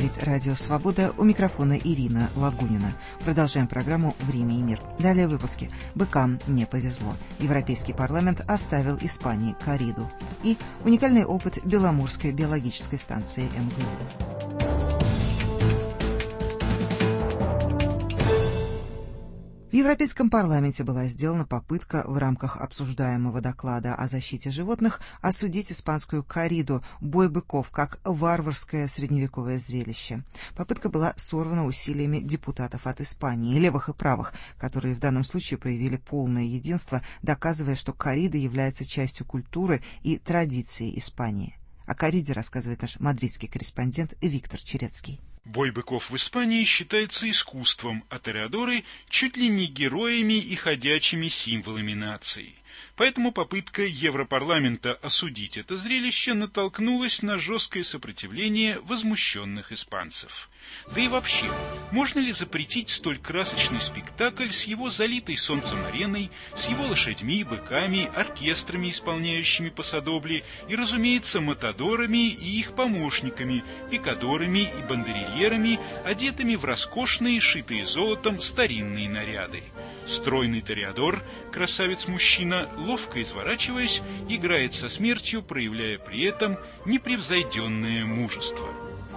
говорит Радио Свобода, у микрофона Ирина Лагунина. Продолжаем программу «Время и мир». Далее в выпуске. Быкам не повезло. Европейский парламент оставил Испании корриду. И уникальный опыт Беломорской биологической станции МГУ. В Европейском парламенте была сделана попытка в рамках обсуждаемого доклада о защите животных осудить испанскую корриду, бой быков, как варварское средневековое зрелище. Попытка была сорвана усилиями депутатов от Испании, левых и правых, которые в данном случае проявили полное единство, доказывая, что коррида является частью культуры и традиции Испании. О корриде рассказывает наш мадридский корреспондент Виктор Черецкий. Бой быков в Испании считается искусством, а тореадоры чуть ли не героями и ходячими символами нации. Поэтому попытка Европарламента осудить это зрелище натолкнулась на жесткое сопротивление возмущенных испанцев. Да и вообще, можно ли запретить столь красочный спектакль с его залитой солнцем ареной, с его лошадьми, быками, оркестрами, исполняющими пасадобли, и, разумеется, матадорами и их помощниками, пикадорами и бандерильерами, одетыми в роскошные, шитые золотом старинные наряды. Стройный тореадор, красавец-мужчина, ловко изворачиваясь, играет со смертью, проявляя при этом непревзойденное мужество.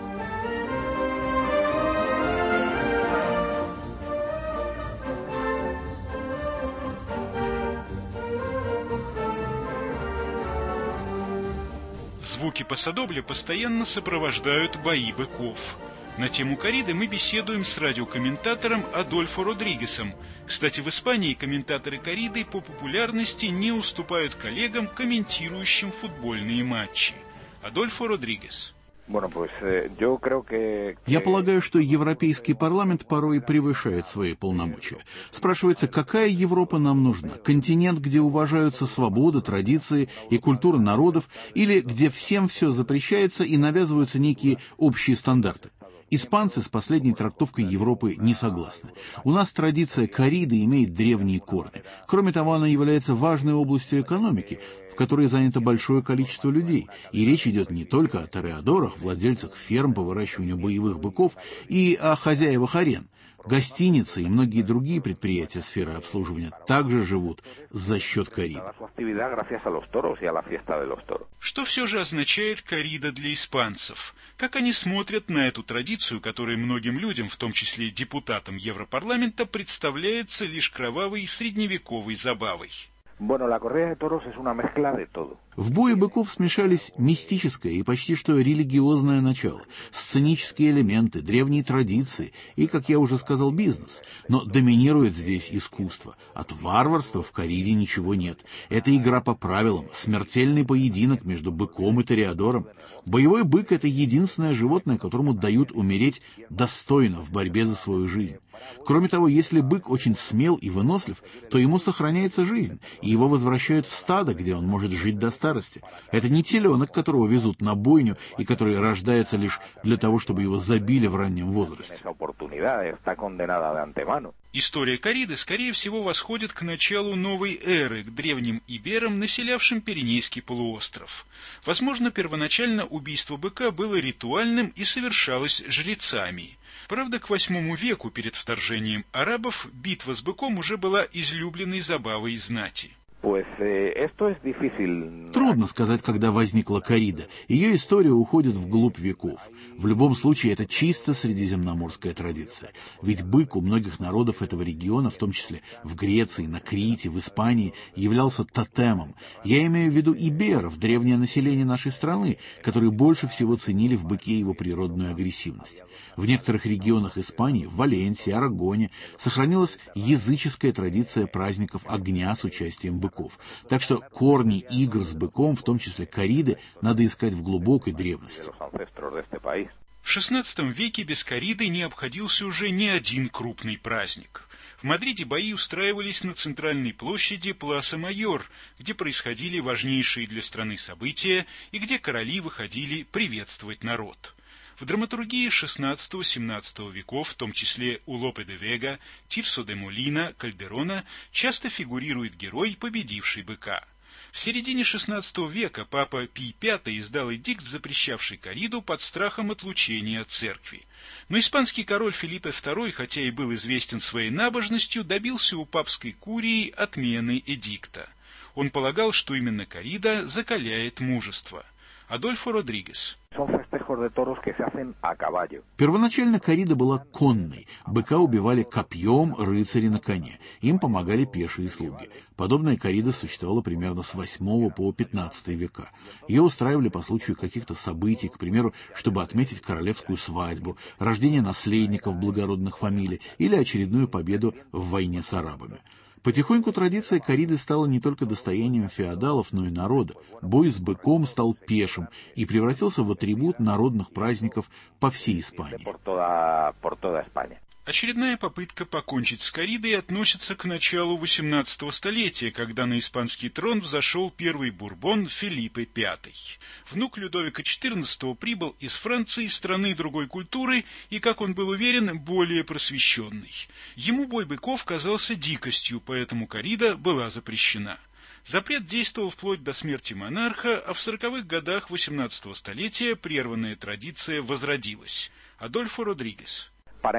Звуки пасадобля постоянно сопровождают бои быков. На тему корриды мы беседуем с радиокомментатором Адольфо Родригесом. Кстати, в Испании комментаторы корриды по популярности не уступают коллегам, комментирующим футбольные матчи. Адольфо Родригес. Я полагаю, что Европейский парламент порой превышает свои полномочия. Спрашивается, какая Европа нам нужна? Континент, где уважаются свобода, традиции и культура народов, или где всем все запрещается и навязываются некие общие стандарты? Испанцы с последней трактовкой Европы не согласны. У нас традиция корриды имеет древние корни. Кроме того, она является важной областью экономики, в которой занято большое количество людей. И речь идет не только о тореадорах, владельцах ферм по выращиванию боевых быков и о хозяевах арен. Гостиницы и многие другие предприятия сферы обслуживания также живут за счет корриды. Что все же означает коррида для испанцев? Как они смотрят на эту традицию, которая многим людям, в том числе депутатам Европарламента, представляется лишь кровавой средневековой забавой? В бое быков смешались мистическое и почти что религиозное начало, сценические элементы, древние традиции и, как я уже сказал, бизнес. Но доминирует здесь искусство. От варварства в корриде ничего нет. Это игра по правилам, смертельный поединок между быком и тореадором. Боевой бык — это единственное животное, которому дают умереть достойно в борьбе за свою жизнь. Кроме того, если бык очень смел и вынослив, то ему сохраняется жизнь, и его возвращают в стадо, где он может жить до старости. Это не теленок, которого везут на бойню и который рождается лишь для того, чтобы его забили в раннем возрасте. История корриды, скорее всего, восходит к началу новой эры, к древним иберам, населявшим Пиренейский полуостров. Возможно, первоначально убийство быка было ритуальным и совершалось жрецами. Правда, к VIII веку перед вторжением арабов битва с быком уже была излюбленной забавой знати. Трудно сказать, когда возникла коррида. Ее история уходит вглубь веков. В любом случае, это чисто средиземноморская традиция. Ведь бык у многих народов этого региона, в том числе в Греции, на Крите, в Испании, являлся тотемом. Я имею в виду иберов, древнее население нашей страны, которые больше всего ценили в быке его природную агрессивность. В некоторых регионах Испании, в Валенсии, Арагоне, сохранилась языческая традиция праздников огня с участием быков. Так что корни игр с быком, в том числе корриды, надо искать в глубокой древности. В XVI веке без корриды не обходился уже ни один крупный праздник. В Мадриде бои устраивались на центральной площади Пласа-Майор, где происходили важнейшие для страны события и где короли выходили приветствовать народ. В драматургии XVI-XVII веков, в том числе у Лопе де Вега, Тирсо де Молина, Кальдерона, часто фигурирует герой, победивший быка. В середине XVI века папа Пий V издал эдикт, запрещавший корриду под страхом отлучения от церкви. Но испанский король Фелипе II, хотя и был известен своей набожностью, добился у папской курии отмены эдикта. Он полагал, что именно коррида закаляет мужество. Адольфо Родригес. Первоначально коррида была конной. Быка убивали копьем, рыцари на коне. Им помогали пешие слуги. Подобная коррида существовала примерно с 8 по 15 века. Ее устраивали по случаю каких-то событий, к примеру, чтобы отметить королевскую свадьбу, рождение наследников благородных фамилий или очередную победу в войне с арабами. Потихоньку традиция корриды стала не только достоянием феодалов, но и народа. Бой с быком стал пешим и превратился в атрибут народных праздников по всей Испании. Очередная попытка покончить с корридой относится к началу XVIII столетия, когда на испанский трон взошел первый бурбон Фелипе V. Внук Людовика XIV прибыл из Франции, страны другой культуры и, как он был уверен, более просвещенный. Ему бой быков казался дикостью, поэтому коррида была запрещена. Запрет действовал вплоть до смерти монарха, а в 40-х годах XVIII столетия прерванная традиция возродилась. Адольфо Родригес.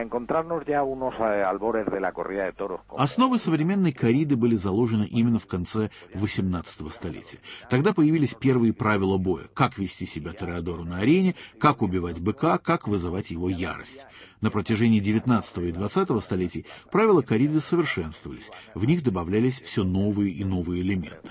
Основы современной корриды были заложены именно в конце XVIII столетия. Тогда появились первые правила боя: как вести себя тореадору на арене, как убивать быка, как вызывать его ярость. На протяжении XIX и XX столетий правила корриды совершенствовались, в них добавлялись все новые и новые элементы.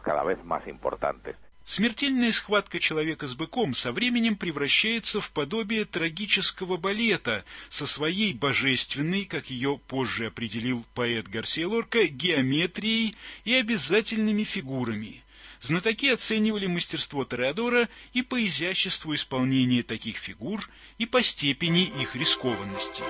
Смертельная схватка человека с быком со временем превращается в подобие трагического балета со своей божественной, как ее позже определил поэт Гарсия Лорка, геометрией и обязательными фигурами. Знатоки оценивали мастерство тореадора и по изяществу исполнения таких фигур, и по степени их рискованности.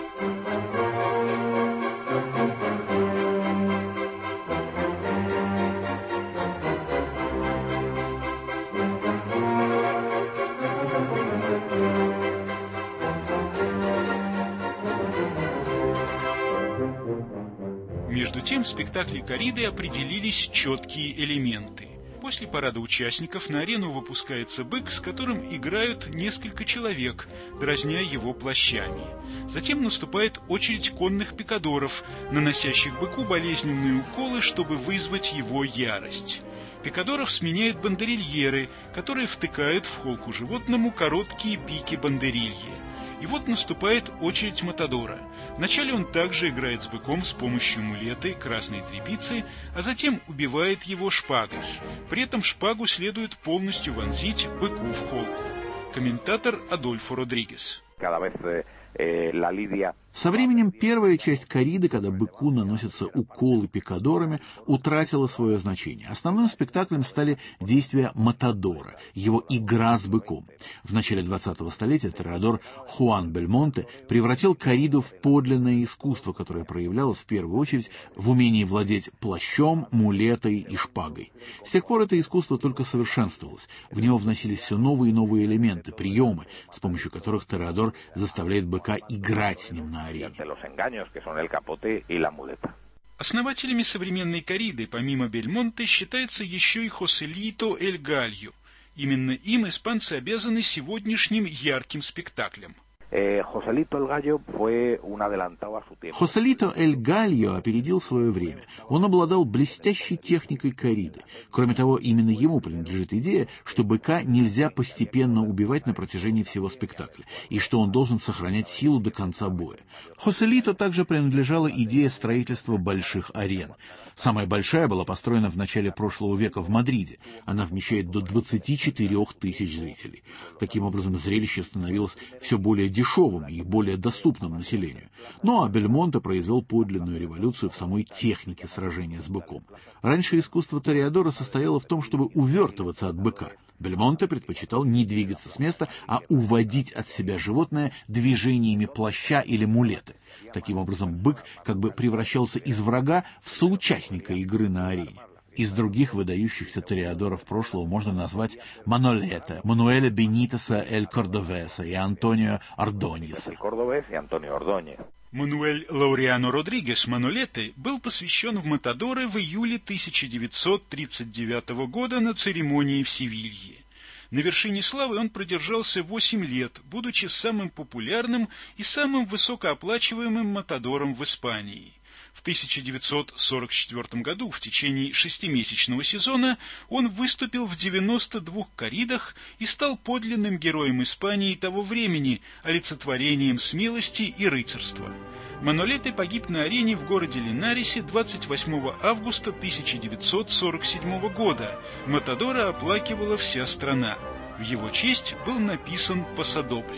Между тем, в спектакле корриды определились четкие элементы. После парада участников на арену выпускается бык, с которым играют несколько человек, дразня его плащами. Затем наступает очередь конных пикадоров, наносящих быку болезненные уколы, чтобы вызвать его ярость. Пикадоров сменяют бандерильеры, которые втыкают в холку животному короткие пики бандерильи. И вот наступает очередь матадора. Вначале он также играет с быком с помощью мулеты, красной тряпицы, а затем убивает его шпагой. При этом шпагу следует полностью вонзить быку в холку. Комментатор Адольфо Родригес. Со временем первая часть корриды, когда быку наносятся уколы пикадорами, утратила свое значение. Основным спектаклем стали действия матадора, его игра с быком. В начале 20-го столетия тореадор Хуан Бельмонте превратил корриду в подлинное искусство, которое проявлялось в первую очередь в умении владеть плащом, мулетой и шпагой. С тех пор это искусство только совершенствовалось. В него вносились все новые и новые элементы, приемы, с помощью которых тореадор заставляет быка играть с ним на арене. Основателями современной корриды, помимо Бельмонте, считается еще и Хоселито Эль Гальо. Именно им испанцы обязаны сегодняшним ярким спектаклем. Хоселито Эль Гальо опередил свое время. Он обладал блестящей техникой корриды. Кроме того, именно ему принадлежит идея, что быка нельзя постепенно убивать на протяжении всего спектакля, и что он должен сохранять силу до конца боя. Хоселито также принадлежала идея строительства больших арен. Самая большая была построена в начале прошлого века в Мадриде. Она вмещает до 24 тысяч зрителей. Таким образом, зрелище становилось все более дешевым и более доступным населению. Ну а Бельмонте произвел подлинную революцию в самой технике сражения с быком. Раньше искусство тореадора состояло в том, чтобы увертываться от быка. Бельмонте предпочитал не двигаться с места, а уводить от себя животное движениями плаща или мулеты. Таким образом, бык как бы превращался из врага в соучастника игры на арене. Из других выдающихся тореадоров прошлого можно назвать Манолета, Мануэля Бенитеса Эль Кордовеса и Антонио Ордоньеса. Мануэль Лауреано Родригес Манолете был посвящен в Матадоры в июле 1939 года на церемонии в Севилье. На вершине славы он продержался 8 лет, будучи самым популярным и самым высокооплачиваемым матадором в Испании. В 1944 году в течение 6-месячного сезона он выступил в 92 корридах и стал подлинным героем Испании того времени, олицетворением смелости и рыцарства. Манолете погиб на арене в городе Линарисе 28 августа 1947 года. Матадора оплакивала вся страна. В его честь был написан пасадобль.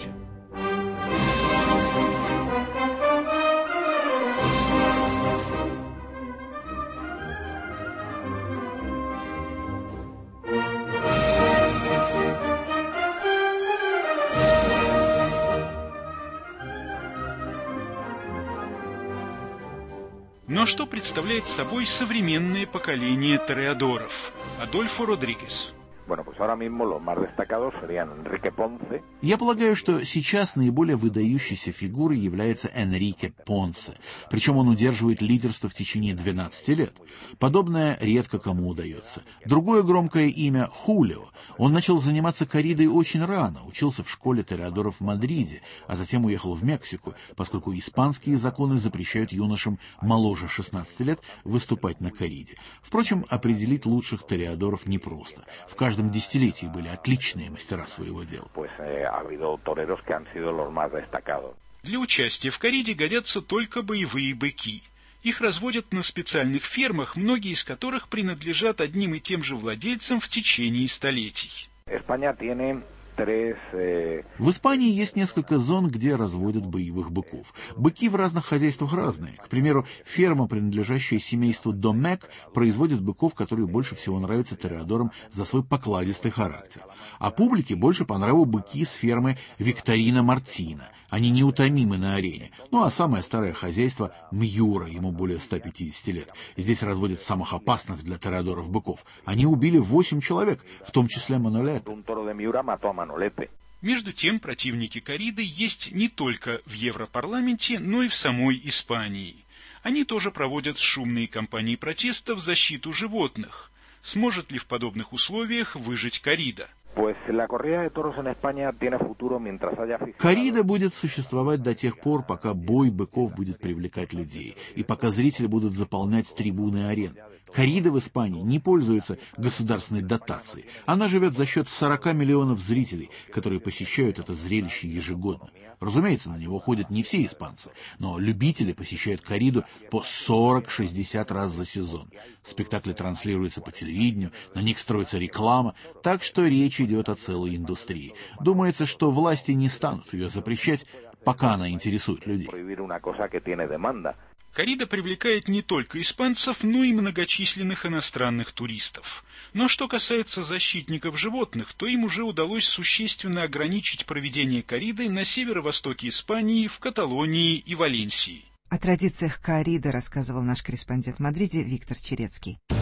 Но что представляет собой современное поколение тореадоров? Адольфо Родригес. Я полагаю, что сейчас наиболее выдающейся фигурой является Энрике Понсе, причем он удерживает лидерство в течение 12 лет. Подобное редко кому удается. Другое громкое имя — Хулио. Он начал заниматься корридой очень рано, учился в школе тореадоров в Мадриде, а затем уехал в Мексику, поскольку испанские законы запрещают юношам моложе 16 лет выступать на корриде. Впрочем, определить лучших тореадоров непросто. В каждом десятилетии были отличные мастера своего дела. Для участия в корриде годятся только боевые быки. Их разводят на специальных фермах, многие из которых принадлежат одним и тем же владельцам в течение столетий. В Испании есть несколько зон, где разводят боевых быков. Быки в разных хозяйствах разные. К примеру, ферма, принадлежащая семейству Домек, производит быков, которые больше всего нравятся тореадорам за свой покладистый характер. А публике больше по нраву быки с фермы Викторина Мартина. Они неутомимы на арене. Ну а самое старое хозяйство — Мьюра, ему более 150 лет. Здесь разводят самых опасных для тореадоров быков. Они убили 8 человек, в том числе Манолете. Между тем, противники корриды есть не только в Европарламенте, но и в самой Испании. Они тоже проводят шумные кампании протеста в защиту животных. Сможет ли в подобных условиях выжить коррида? Коррида будет существовать до тех пор, пока бой быков будет привлекать людей, и пока зрители будут заполнять трибуны арен. Коррида в Испании не пользуется государственной дотацией. Она живет за счет 40 миллионов зрителей, которые посещают это зрелище ежегодно. Разумеется, на него ходят не все испанцы, но любители посещают корриду по 40-60 раз за сезон. Спектакли транслируются по телевидению, на них строится реклама, так что речь идет о целой индустрии. Думается, что власти не станут ее запрещать, пока она интересует людей. Коррида привлекает не только испанцев, но и многочисленных иностранных туристов. Но что касается защитников животных, то им уже удалось существенно ограничить проведение корриды на северо-востоке Испании, в Каталонии и Валенсии. О традициях корриды рассказывал наш корреспондент в Мадриде Виктор Черецкий.